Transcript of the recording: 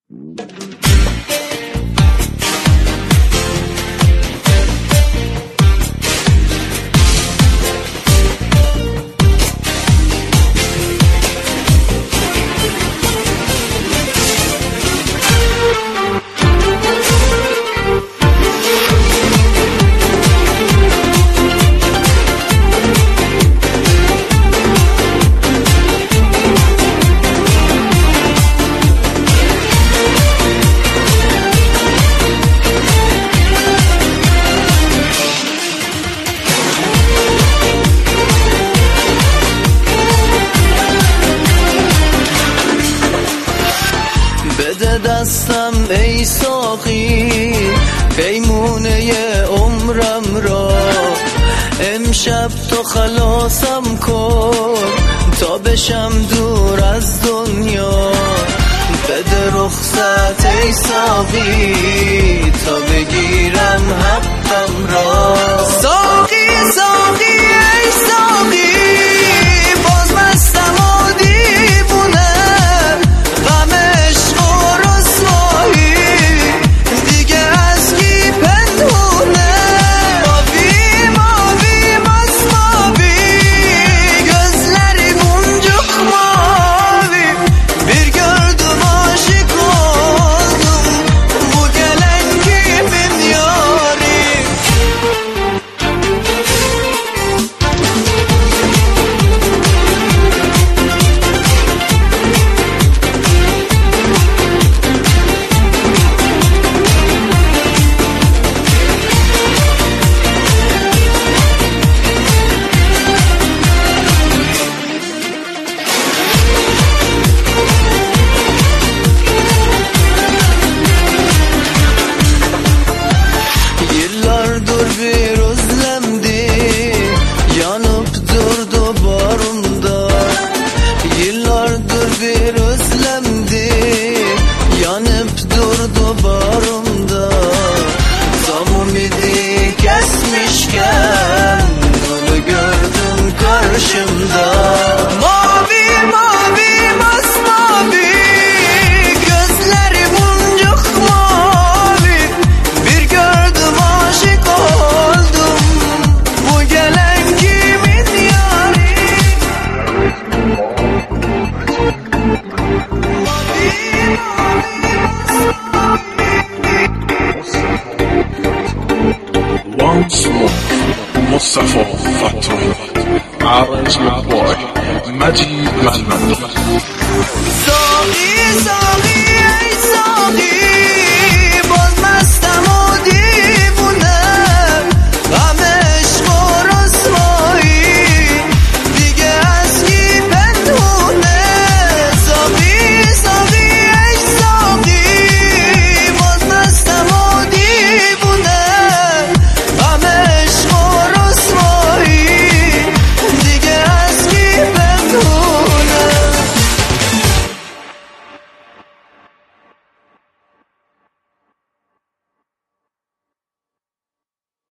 بده دستم ای ساقی پیمونه عمرم را، امشب تو خلاصم کن تا بشم دور از دنیا. بده رخصت ای ساقی تا بگیرم حقم را. ساقی ساقی ای ساقی باز مستم و دیوونه، غم عشق و رسوایی دیگه از کی پنهونه. ماوی ماوی masmavi gözlerim çok mavi, bir gördüm aşık oldum, bu gelen kimin yari. Yıllardır bir özlemdi, yanıp durdu bağrımda. Yıllardır bir özlemdi, yanıp durdu bağrımda. Tam ümidi kesmişken onu gördüm karşımda. Mavi mavi masmavi gözlerim uncuk mavi, bir gördüm aşık oldum, bu gelen kimin yari. One Smoke, Mustafa Fattoy, arrangement boy, Majid Malman. Sağ